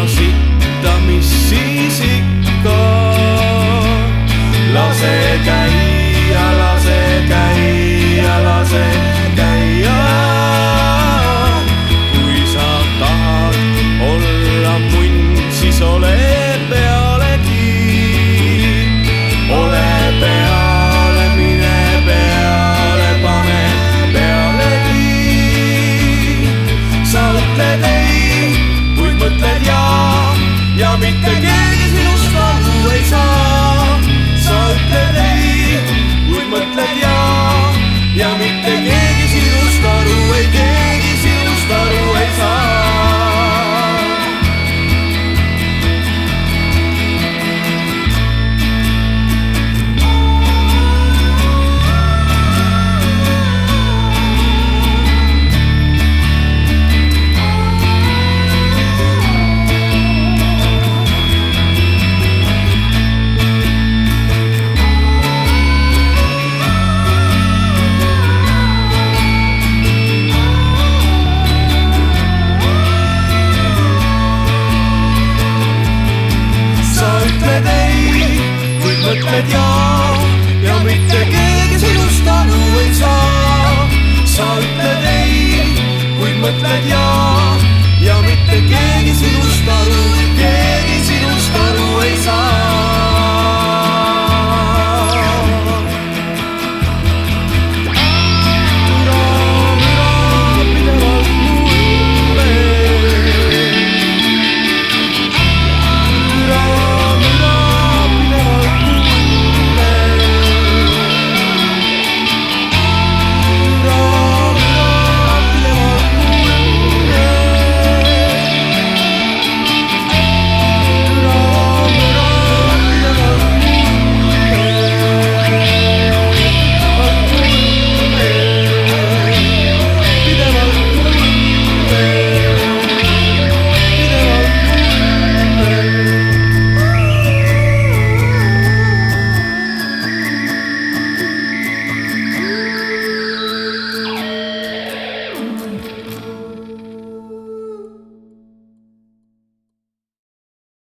sitta, mis siis ikka. Lase käia, lase käia, lase käia. Kui sa tahad olla munn, siis ole pealegi. Ole peale, mine peale, pane pealegi. Sa ütled ei, kuid mõtled ja mitte keegi sinust aru ei saa. Sa ütled ei, kuid mõtled ja mitte keegi sinust aru ei, keegi sinust aru ei saa. Mõtled ja mitte keegi sinust aru ei saa. Sa ütled ei, kuid mõtled